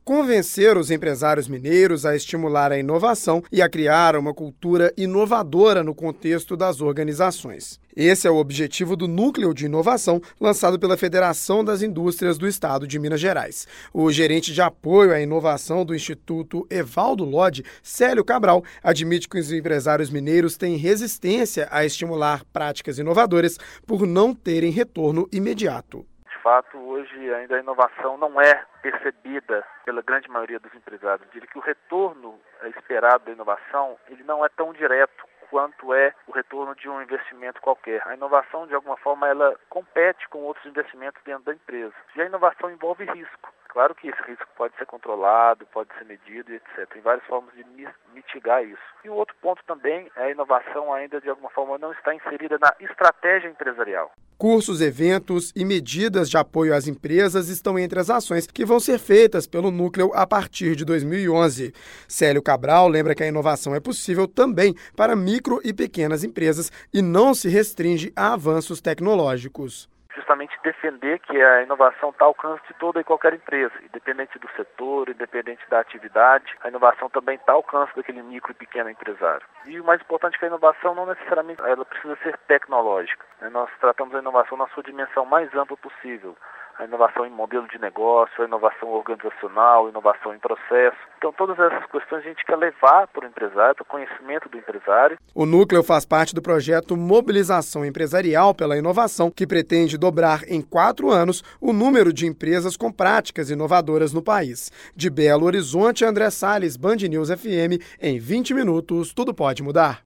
convencer os empresários mineiros a estimular a inovação e a criar uma cultura inovadora no contexto das organizações. Esse é o objetivo do Núcleo de Inovação, lançado pela Federação das Indústrias do Estado de Minas Gerais. O gerente de apoio à inovação do Instituto Evaldo Lodge, Célio Cabral, admite que os empresários mineiros têm resistência a estimular práticas inovadoras por não terem retorno imediato. De fato, hoje ainda a inovação não é percebida pela grande maioria dos empresários. Eu diria que o retorno esperado da inovação ele não é tão direto quanto é o retorno de um investimento qualquer. A inovação, de alguma forma, ela compete com outros investimentos dentro da empresa. E a inovação envolve risco. Claro que esse risco pode ser controlado, pode ser medido, etc. Tem várias formas de mitigar isso. E o outro ponto também é a inovação ainda, de alguma forma, não está inserida na estratégia empresarial. Cursos, eventos e medidas de apoio às empresas estão entre as ações que vão ser feitas pelo Núcleo a partir de 2011. Célio Cabral lembra que a inovação é possível também para micro e pequenas empresas e não se restringe a avanços tecnológicos. Justamente defender que a inovação está ao alcance de toda e qualquer empresa, independente do setor, independente da atividade, a inovação também está ao alcance daquele micro e pequeno empresário. E o mais importante é que a inovação não necessariamente ela precisa ser tecnológica. Nós tratamos a inovação na sua dimensão mais ampla possível. A inovação em modelo de negócio, a inovação organizacional, a inovação em processo. Então, todas essas questões a gente quer levar para o empresário, para o conhecimento do empresário. O Núcleo faz parte do projeto Mobilização Empresarial pela Inovação, que pretende dobrar em 4 anos o número de empresas com práticas inovadoras no país. De Belo Horizonte, André Salles, Band News FM, em 20 minutos, tudo pode mudar.